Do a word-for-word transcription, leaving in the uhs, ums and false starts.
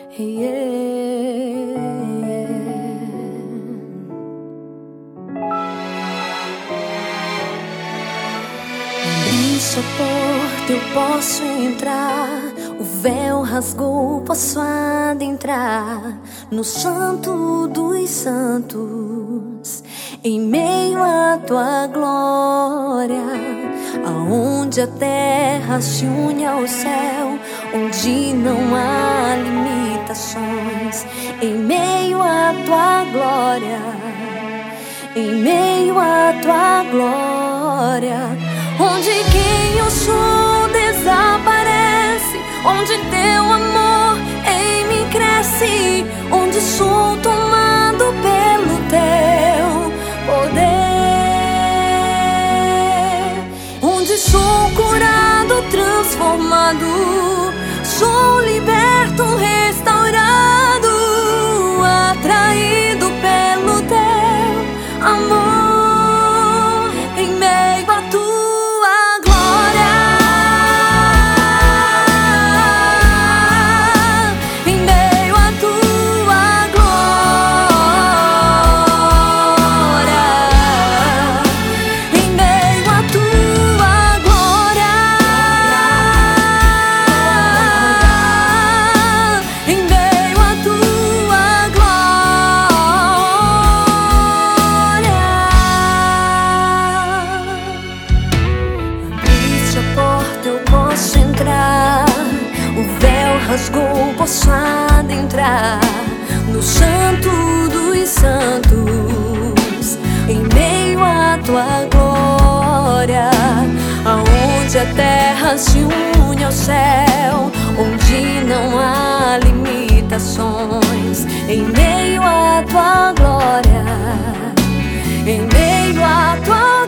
Yeah. Abri sua porta, eu posso entrar. O véu rasgou, posso adentrar no santo dos santos, em meio à tua glória, aonde a terra se une ao céu, onde não há limitações. Em meio à tua glória, em meio à tua glória, onde quem eu sou desaparece, onde teu amor em mim cresce, onde sou tomado pelo teu poder, onde sou curado, transformado, sou liberto, restaurado, atraído pelo teu amor, em meio a tua rasgou, posso adentrar no santo dos santos, em meio à tua glória, aonde a terra se une ao céu, onde não há limitações. Em meio à tua glória, em meio à tua